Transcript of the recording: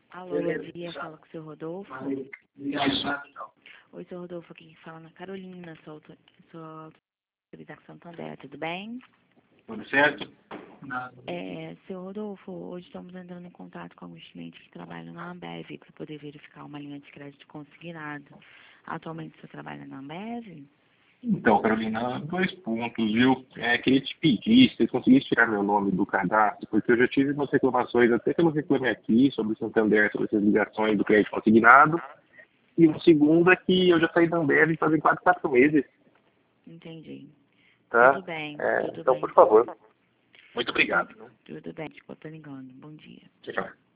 Alô, bom dia, fala com o seu Rodolfo. Oi, seu Rodolfo, aqui fala na Carolina, sou autoridade Santander, tudo bem? Tudo certo? Seu Rodolfo, hoje estamos entrando em contato com alguns clientes que trabalham na Ambev para poder verificar uma linha de crédito consignado. Atualmente você trabalha na Ambev? Então, Carolina, 2 pontos, viu? Queria te pedir se você conseguisse tirar meu nome do cadastro, porque eu já tive umas reclamações, até que eu reclamei aqui sobre o Santander, sobre essas ligações do crédito consignado. E o segundo é que eu já saí da Ambev fazem quase 4 meses, Entendi. tá? Tudo bem, tudo Então, bem. por favor. Muito obrigado. Tudo bem, desculpa, tô ligando. Bom dia. Tchau, tchau.